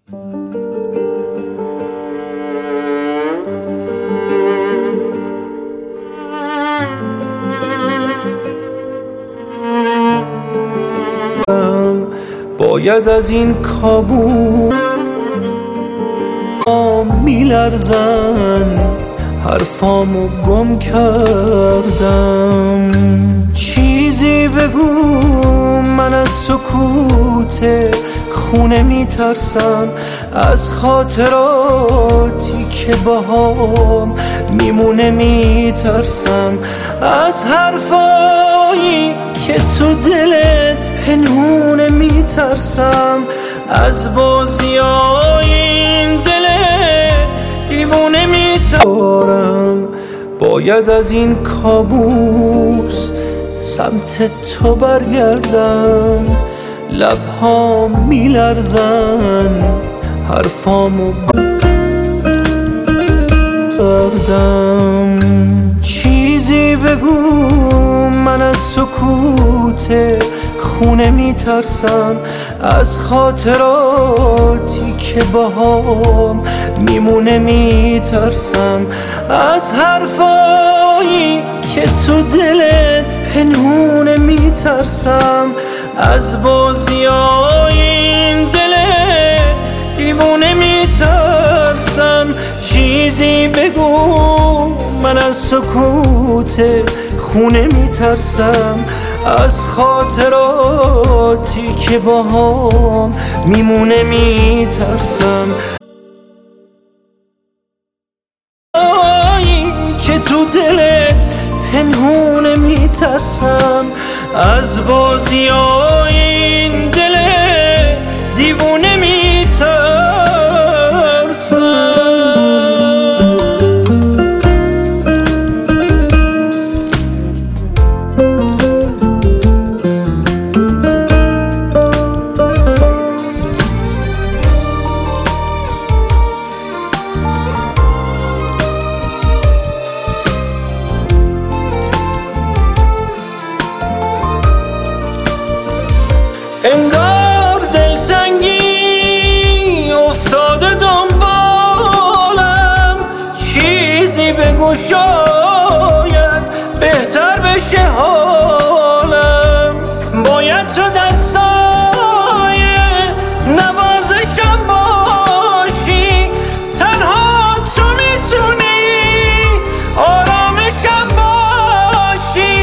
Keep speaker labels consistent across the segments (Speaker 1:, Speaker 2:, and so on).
Speaker 1: باید از این کابوس میلرزن، حرفامو گم کردم. چیزی بگو، من از سکوت خونه میترسم، از خاطراتی که باهام میمونه میترسم، از حرفایی که تو دلت پنهونه میترسم، از بازیای این دل دیوونه میترسم. باید از این کابوس سمت تو برگردم، لبها میلرزن، حرفامو بردم. چیزی بگو، من از سکوت خونه میترسم، از خاطراتی که باهام میمونه میترسم، از حرفایی که تو دلت پنهونه میترسم، از بازیای این دل دیوونه میترسم. چیزی بگو، من از سکوت خونه میترسم، از خاطراتی که باهام میمونه میترسم، که تو دلت پنهونه میترسم، از بازیای این دل دیوونه میترسم. انگار دلتنگی افتاده دنبالم، چیزی بگو شاید بهتر بشه حالم. باید تو دستای نوازشم باشی، تنها تو میتونی آرامشم باشی.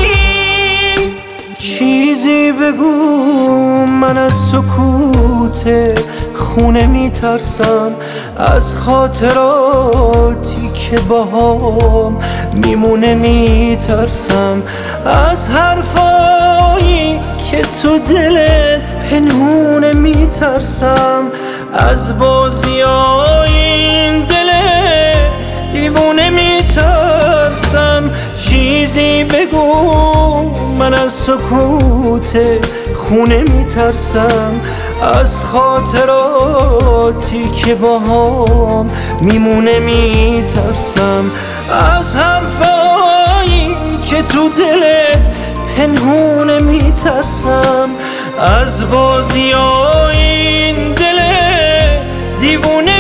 Speaker 1: چیزی بگو، من از سکوت خونه میترسم، از خاطراتی که باهام میمونه میترسم، از حرفایی که تو دلت پنهونه میترسم، از بازیای این دل دیوونه میترسم. چیزی بگو، من از سکوت خونه میترسم، از خاطراتی که باهام میمونه میترسم، از حرفایی که تو دلت پنهونه میترسم، از بازیای این دل دیوونه